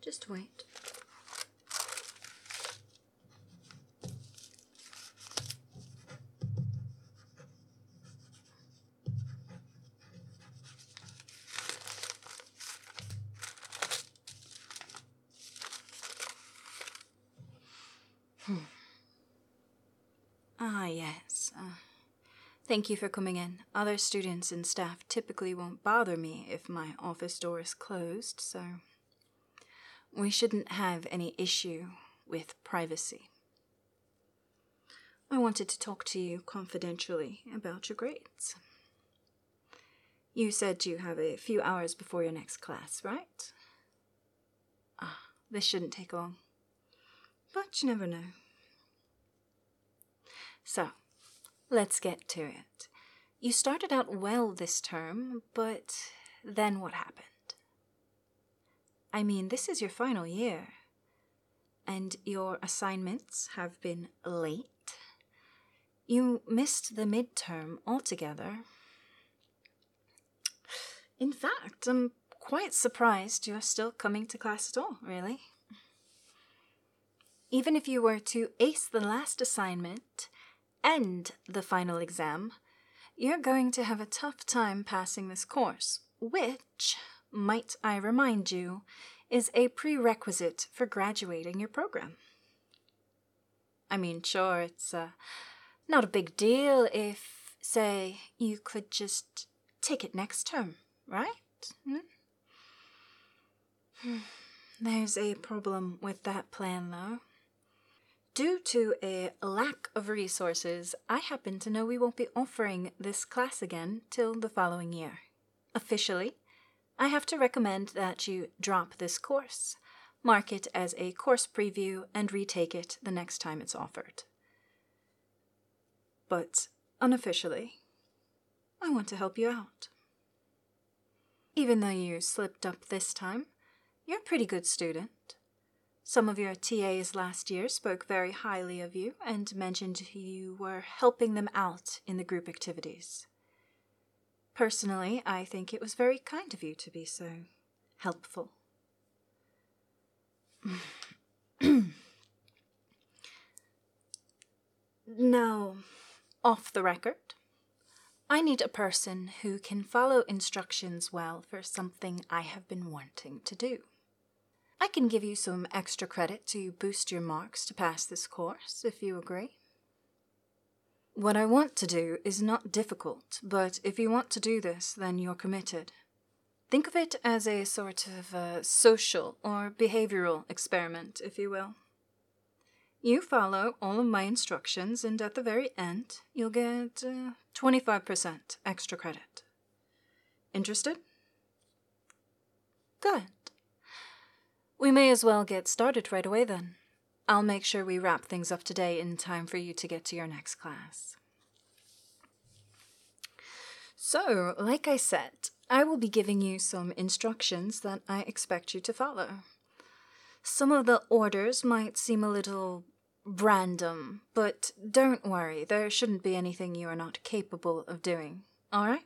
Just wait. Yes. Thank you for coming in. Other students and staff typically won't bother me if my office door is closed, so we shouldn't have any issue with privacy. I wanted to talk to you confidentially about your grades. You said you have a few hours before your next class, right? This shouldn't take long. But you never know. So, let's get to it. You started out well this term, but then what happened? I mean, this is your final year, and your assignments have been late. You missed the midterm altogether. In fact, I'm quite surprised you're still coming to class at all, really. Even if you were to ace the last assignment and the final exam, you're going to have a tough time passing this course, which, might I remind you, is a prerequisite for graduating your program. I mean, sure, it's not a big deal if, say, you could just take it next term, right? There's a problem with that plan, though. Due to a lack of resources, I happen to know we won't be offering this class again till the following year. Officially, I have to recommend that you drop this course, mark it as a course preview, and retake it the next time it's offered. But unofficially, I want to help you out. Even though you slipped up this time, you're a pretty good student. Some of your TAs last year spoke very highly of you and mentioned you were helping them out in the group activities. Personally, I think it was very kind of you to be so helpful. Now, off the record, I need a person who can follow instructions well for something I have been wanting to do. I can give you some extra credit to boost your marks to pass this course, if you agree. What I want to do is not difficult, but if you want to do this, then you're committed. Think of it as a sort of social or behavioral experiment, if you will. You follow all of my instructions, and at the very end, you'll get 25% extra credit. Interested? Good. We may as well get started right away then. I'll make sure we wrap things up today in time for you to get to your next class. So, like I said, I will be giving you some instructions that I expect you to follow. Some of the orders might seem a little random, but don't worry, there shouldn't be anything you are not capable of doing, alright?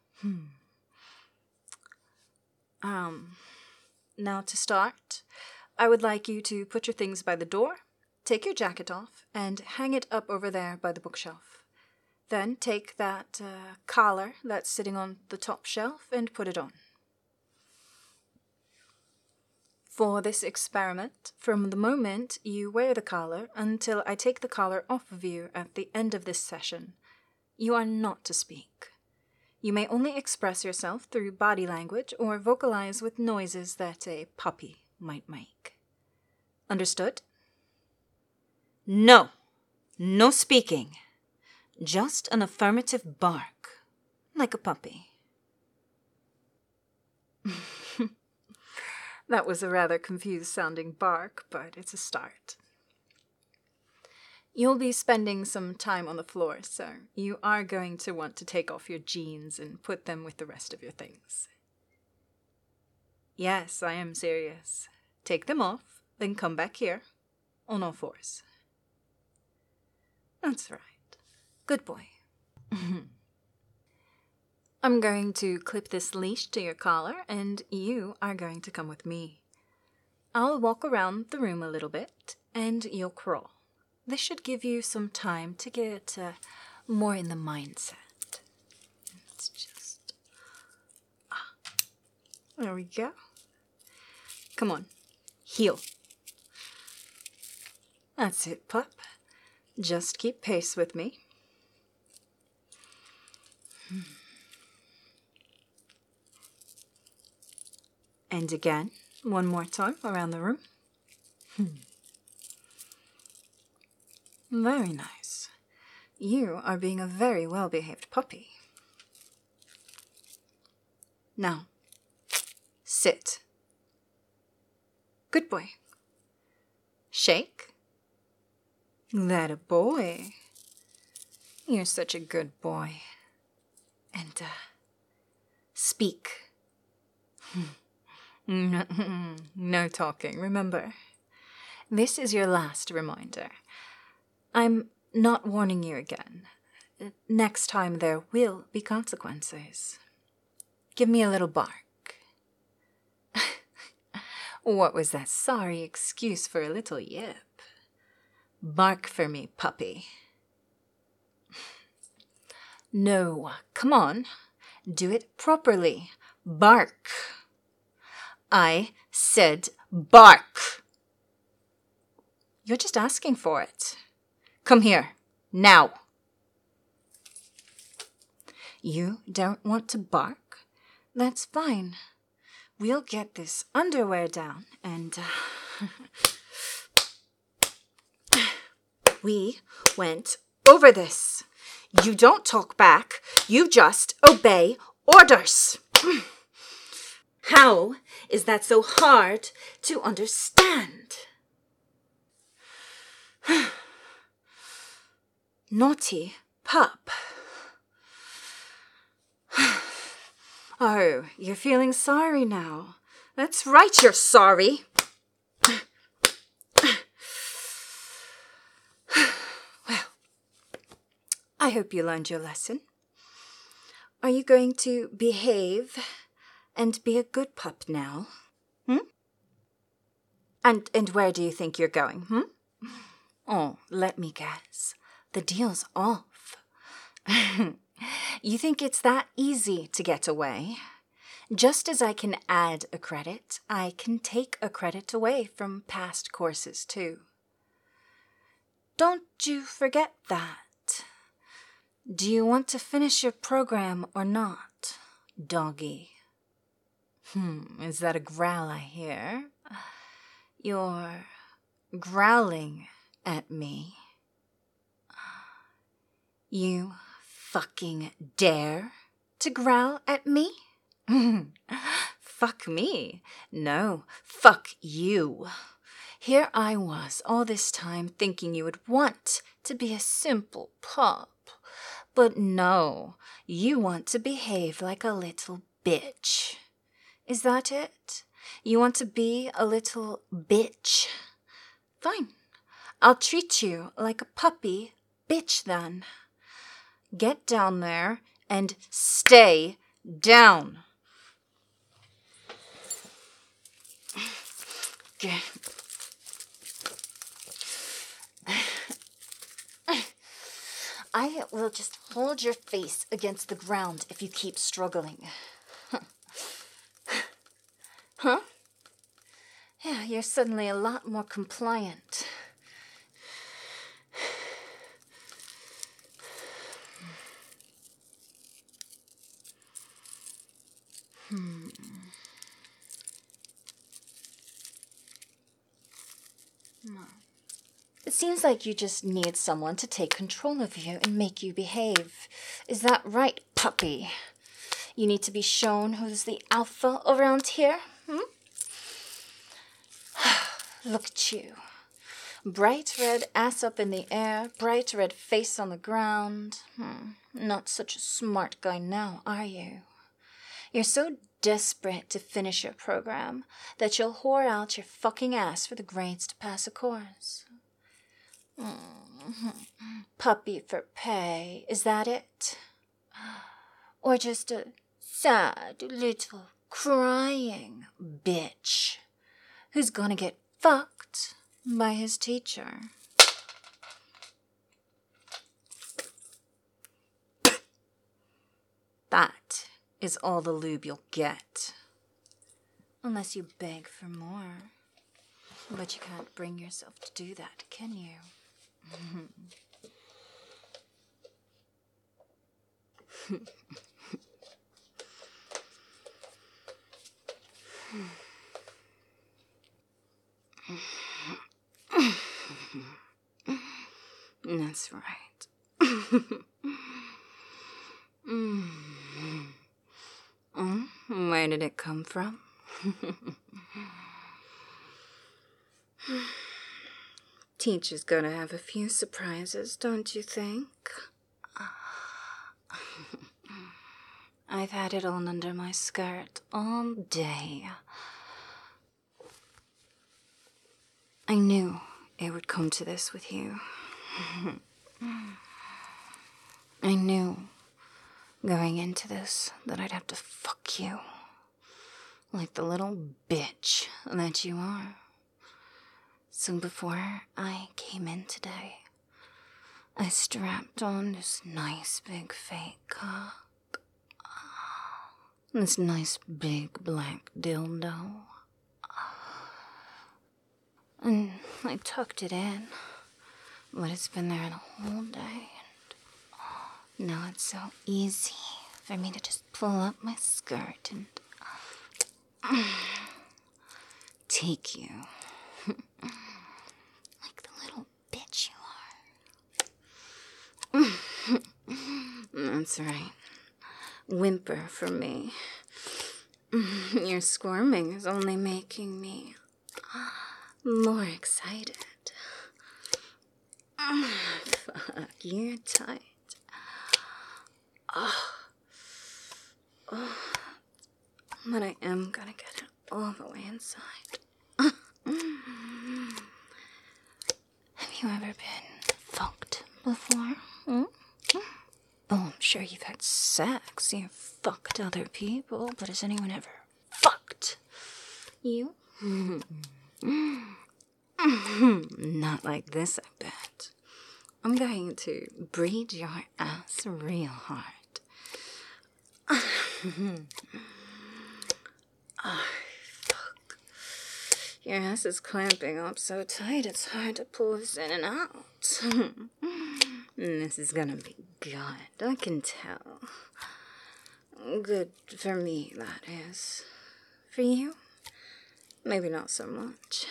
Now to start, I would like you to put your things by the door, take your jacket off, and hang it up over there by the bookshelf. Then take that collar that's sitting on the top shelf and put it on. For this experiment, from the moment you wear the collar until I take the collar off of you at the end of this session, you are not to speak. You may only express yourself through body language or vocalize with noises that a puppy might make. Understood? No. No speaking. Just an affirmative bark, like a puppy. That was a rather confused-sounding bark, but it's a start. You'll be spending some time on the floor, so you are going to want to take off your jeans and put them with the rest of your things. Yes, I am serious. Take them off, then come back here, on all fours. That's right. Good boy. I'm going to clip this leash to your collar, and you are going to come with me. I'll walk around the room a little bit, and you'll crawl. This should give you some time to get more in the mindset. It's just... there we go. Come on, heel. That's it, pup. Just keep pace with me. And again, one more time around the room. Very nice. You are being a very well-behaved puppy. Now, sit. Good boy. Shake. That a boy. You're such a good boy. And, speak. No talking, remember. This is your last reminder. I'm not warning you again. Next time there will be consequences. Give me a little bark. What was that sorry excuse for a little yip? Bark for me, puppy. No, come on. Do it properly. Bark. I said bark. You're just asking for it. Come here, now. You don't want to bark? That's fine. We'll get this underwear down and... we went over this. You don't talk back. You just obey orders. How is that so hard to understand? Naughty pup. Oh, you're feeling sorry now. That's right, you're sorry. Well, I hope you learned your lesson. Are you going to behave and be a good pup now? And where do you think you're going, Oh, let me guess. The deal's off. You think it's that easy to get away? Just as I can add a credit, I can take a credit away from past courses too. Don't you forget that. Do you want to finish your program or not, doggy? Is that a growl I hear? You're growling at me. You fucking dare to growl at me? Fuck me. No, fuck you. Here I was all this time thinking you would want to be a simple pup. But no, you want to behave like a little bitch. Is that it? You want to be a little bitch? Fine. I'll treat you like a puppy bitch then. Get down there and stay down. I will just hold your face against the ground if you keep struggling. Huh? Yeah, you're suddenly a lot more compliant. It seems like you just need someone to take control of you and make you behave. Is that right, puppy? You need to be shown who's the alpha around here, Look at you. Bright red ass up in the air, bright red face on the ground. Not such a smart guy now, are you? You're so desperate to finish your program that you'll whore out your fucking ass for the grades to pass a course. Puppy for pay, is that it? Or just a sad little crying bitch? who's gonna get fucked by his teacher. That is all the lube you'll get. Unless you beg for more. But you can't bring yourself to do that, can you? That's right. Where did it come from? Teacher's gonna have a few surprises, don't you think? I've had it on under my skirt all day. I knew it would come to this with you. I knew going into this that I'd have to fuck you. Like the little bitch that you are. So before I came in today, I strapped on this nice big fake cock. This nice big black dildo. And I tucked it in, but it's been there the whole day, and now it's so easy for me to just pull up my skirt and take you. Like the little bitch you are. That's right. Whimper for me. Your squirming is only making me more excited. Fuck, you're tight. But I am gonna get it all the way inside. Have you ever been fucked before? Oh, I'm sure you've had sex. You've fucked other people, but has anyone ever fucked you? Not like this, I bet. I'm going to breed your ass real hard. Fuck. Your ass is clamping up so tight it's hard to pull this in and out. This is gonna be good, I can tell. Good for me, that is. For you? Maybe not so much.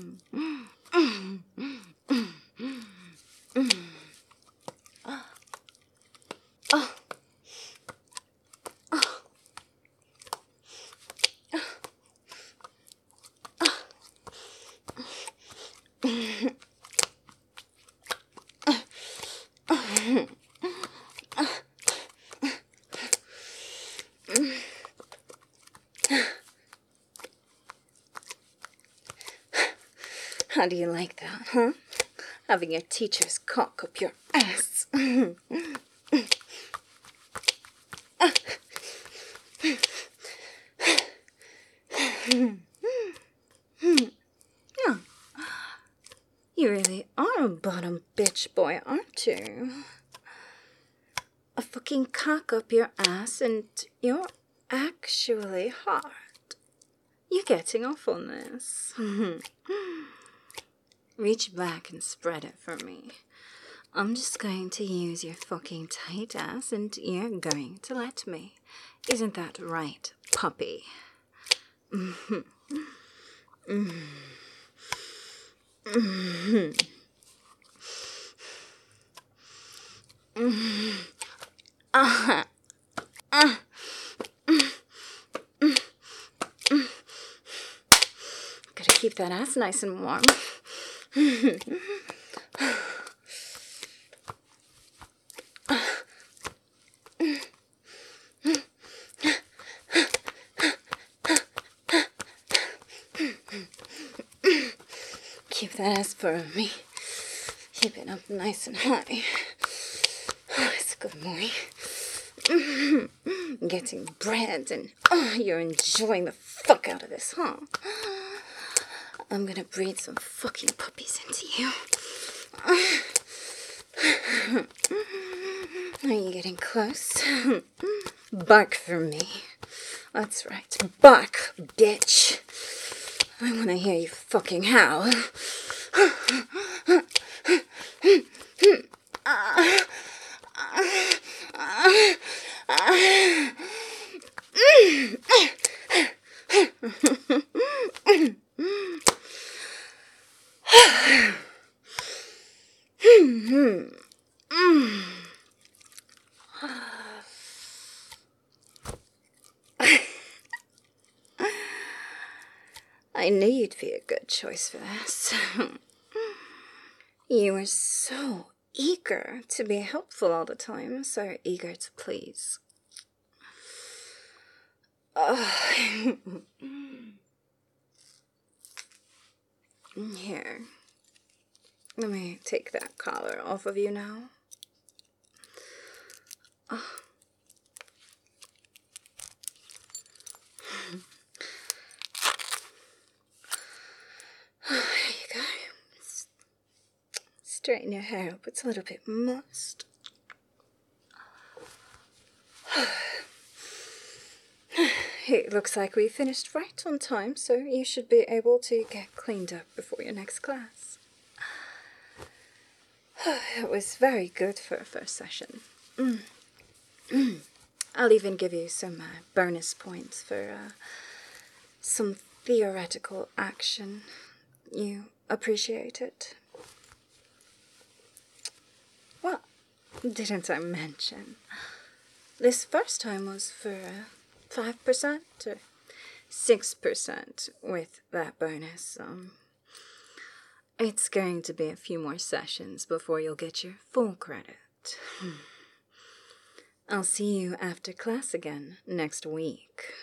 How do you like that, huh? Having your teacher's cock up your ass. Yeah. You really are a bottom bitch boy, aren't you? A fucking cock up your ass and you're actually hard. You're getting off on this. Reach back and spread it for me. I'm just going to use your fucking tight ass and you're going to let me. Isn't that right, puppy? Gotta keep that ass nice and warm. Keep that ass for me. Keep it up nice and high. Oh, it's a good morning. Getting bread and you're enjoying the fuck out of this, huh? I'm gonna breed some fucking puppies into you. Are you getting close? Bark for me. That's right. Bark, bitch. I want to hear you fucking howl. I knew you'd be a good choice for this. You were so eager to be helpful all the time, so eager to please. Here. Let me take that collar off of you now. There you go. Straighten your hair up. It's a little bit moist. It looks like we finished right on time, so you should be able to get cleaned up before your next class. It was very good for a first session. I'll even give you some bonus points for some theoretical action. You appreciate it? What didn't I mention? This first time was for 5% or 6% with that bonus. It's going to be a few more sessions before you'll get your full credit. I'll see you after class again next week.